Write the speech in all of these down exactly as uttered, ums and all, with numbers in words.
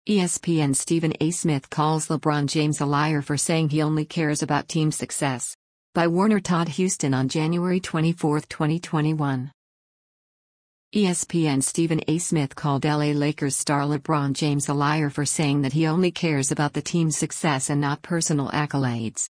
E S P N's Stephen A. Smith calls LeBron James a liar for saying he only cares about team success. By Warner Todd Houston on January twenty-fourth, twenty twenty-one. E S P N's Stephen A. Smith called L A Lakers star LeBron James a liar for saying that he only cares about the team's success and not personal accolades.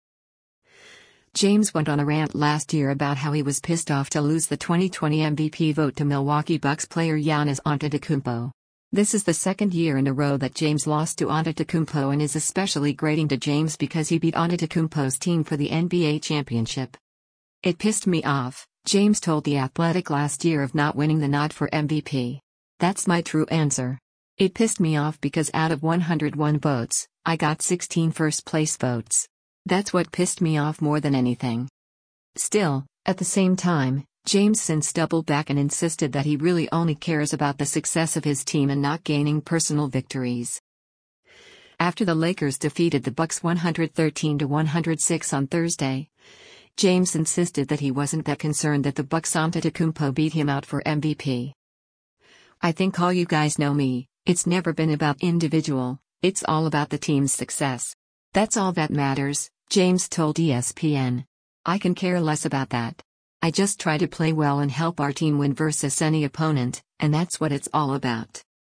James went on a rant last year about how he was pissed off to lose the twenty twenty M V P vote to Milwaukee Bucks player Giannis Antetokounmpo. This is the second year in a row that James lost to Antetokounmpo and is especially grating to James because he beat Antetokounmpo's team for the N B A championship. "It pissed me off," James told The Athletic last year of not winning the nod for M V P. "That's my true answer. It pissed me off because out of one hundred one votes, I got sixteen first-place votes. That's what pissed me off more than anything." Still, at the same time, James since doubled back and insisted that he really only cares about the success of his team and not gaining personal victories. After the Lakers defeated the Bucks one hundred thirteen to one hundred six on Thursday, James insisted that he wasn't that concerned that the Bucks' Antetokounmpo beat him out for M V P. "I think all you guys know me, it's never been about individual, it's all about the team's success. That's all that matters," James told E S P N. "I can care less about that. I just try to play well and help our team win versus any opponent, and that's what it's all about."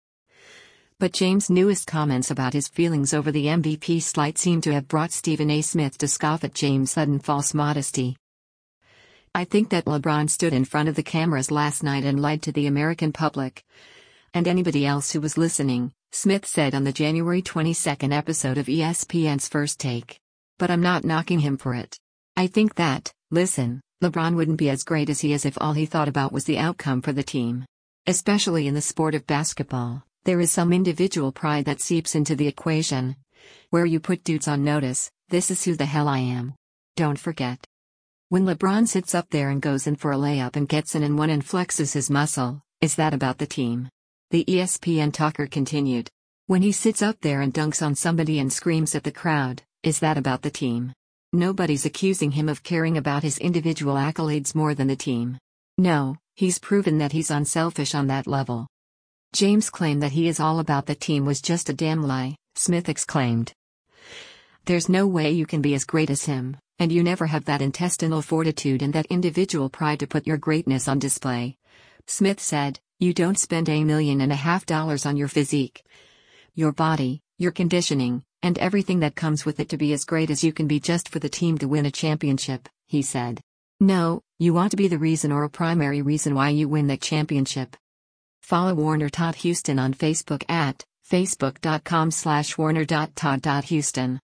But James' newest comments about his feelings over the M V P slight seem to have brought Stephen A. Smith to scoff at James' sudden false modesty. "I think that LeBron stood in front of the cameras last night and lied to the American public and anybody else who was listening," Smith said on the January twenty-second episode of E S P N's First Take. "But I'm not knocking him for it. I think that, listen, LeBron wouldn't be as great as he is if all he thought about was the outcome for the team. Especially in the sport of basketball, there is some individual pride that seeps into the equation. Where you put dudes on notice, this is who the hell I am. Don't forget. When LeBron sits up there and goes in for a layup and gets in and one and flexes his muscle, is that about the team?" The E S P N talker continued. "When he sits up there and dunks on somebody and screams at the crowd, is that about the team? Nobody's accusing him of caring about his individual accolades more than the team. No, he's proven that he's unselfish on that level." James' claim that he is all about the team was just a damn lie, Smith exclaimed. "There's no way you can be as great as him, and you never have that intestinal fortitude and that individual pride to put your greatness on display," Smith said. "You don't spend a million and a half dollars on your physique, your body, your conditioning, and everything that comes with it to be as great as you can be just for the team to win a championship," he said. "No, you want to be the reason or a primary reason why you win that championship." Follow Warner Todd Houston on Facebook at facebook dot com slash warner dot todd dot houston.